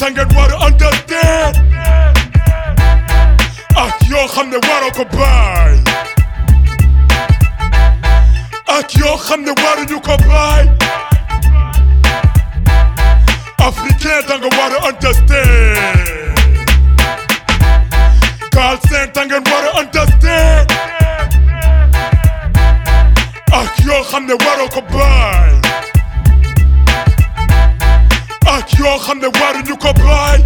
ngeen war a understand ak yoo xam ne waroo ko baay ak yoo xam ne waruñu ko baay africain da nga war a understand Galsen da ngeen war a understand ak yoo xam ne waroo ko baay ak yoo xam ne waruñu ko baay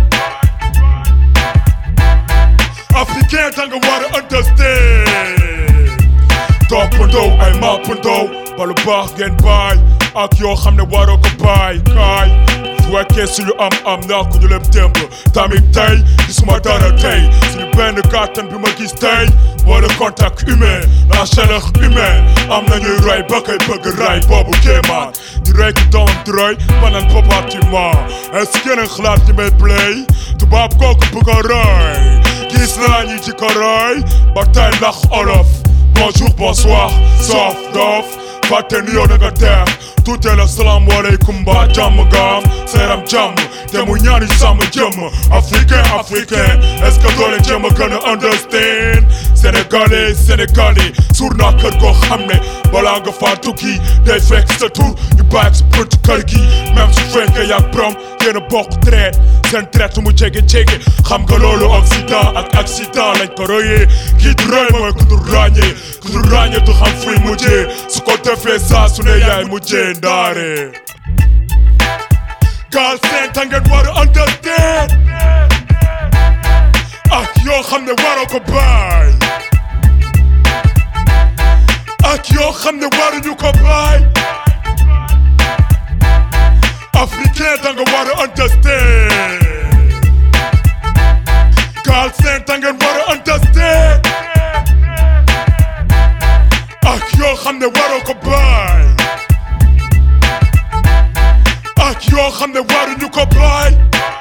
africain da nga war a understand toppandoo ay mappandoo balu baax ngeen baay ak yoo xam ne waroo ko baay kaay fu wekkee suñu am naa ko ñu lem démb tamit tey gisuma dara tey suñu benn kàttan bi ma gis tey moo le contact humain la chaleur humaine am nañuy roy ba koy bëgg ray boobu kéemaan di rey ki doomam di roy banan compartiment est-ce que yéen xalaat ñi may play tubaab kooku bëgg a roy gis naa ñi ci ko roy ba tey lax olof bonjour bonsoir sauf dof fàtte ni yow na nga teex tuutee la salaamaaleykum ba jàmm gaam seeram jàmm te mu ñaani sàmm jëmm africain est-ce que doole jéem a gën a understand sénégalais suur naa kër goo xam ne balaa nga faa tukki day fekk sa tur ñu bàyyi sa pënt kër gi même su fekkee yàgg brom yéen a bokk traite seen traite mu jege xam nga loolu ak accident lañ ko royee kii du roy mooy ku du ràññee du xam fuy mujjee su ko defee saa su ne yaay mujjee ndaare Galsen da ngeen war a understand ak yoo xam ne waroo ko baay ak yoo xam ne waruñu ko baay africain da nga war a understand Galsen da ngeen war a understand ak yoo xam ne waroo ko baay ak yoo xam ne waruñu ko baay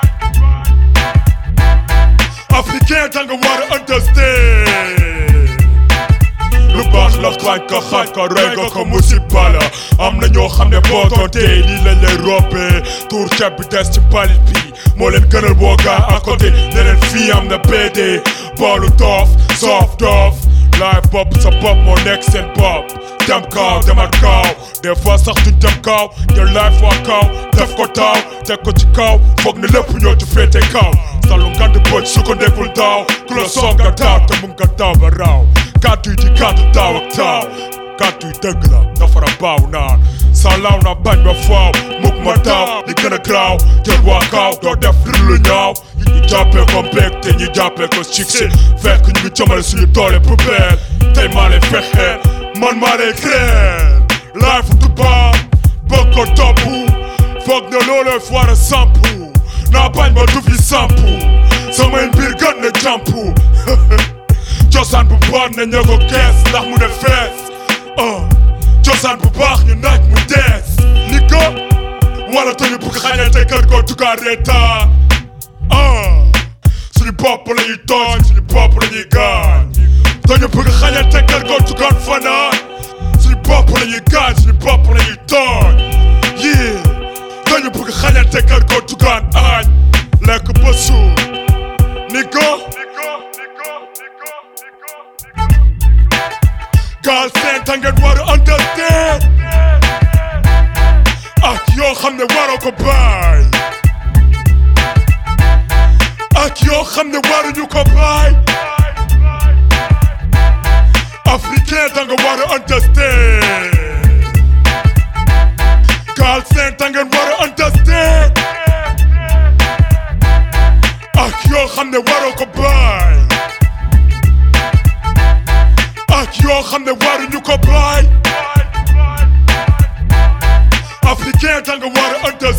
africain da nga war a understand lu baax la xaaj ka rey nga ko musiba la am na ñoo xam ne boo tontee lii lañ lay robbee tuur ceeb bi des ci mbalit bi moo leen gënal boo gaa à côté ne leen fii am na BD boolu doof soof doof live bopp sa bopp moo nekk seen bopp dem kaaw demat kaaw des fois sax duñ dem kaaw jël live waa kaaw def ko taaw teg ko ci kaaw foog ne lépp ñoo ci féete kaaw salu ngand bëj su ko nekkul daaw ku la soog nga taaw te mun nga taaw ba raaw kàddu yi di kàddu taaw ak taaw kàddu yi dëgg la dafara baaw naan sa laaw na bañ ba faaw mukk ma taaw li gën a graaw jël waa kaaw doo def lu ñaaw ñu jàppee ko mbéeg te ñu jàppee ko succès fekk ñu ngi jëmale suñu doole poubelle tey maa lay fexeel man maa lay créer life du baax bëgg ko topp foog ne looloo fi war a sampu naa bañ ba du fi sampu samay mbir gën na jàmpu cosaan bu bon ne ña ko kees ndax mu ne fees cosaan bu baax ñu naaj mu dees ni ko wala te ñu bëgg xañante kër ko tukaa reeta suñu bopp la ñuy tooñ suñu bopp la ñuy gaañ te ñu bëgg xañante kër ko tukaan fanaan suñu bopp la ñuy gaañ suñu bopp la ñuy tooñ yii te ñu bëgg xañante kër ko tukaan aañ lekk ba suur ni ko Galsen da ngeen war a understand ak yoo xam ne waroo ko baay ak yoo xam ne waruñu ko baay africain da nga war a understand Galsen da ngeen war a understand ak yoo xam ne waroo ko baay ak yoo xam ne waruñu ko baay africain da nga war a understand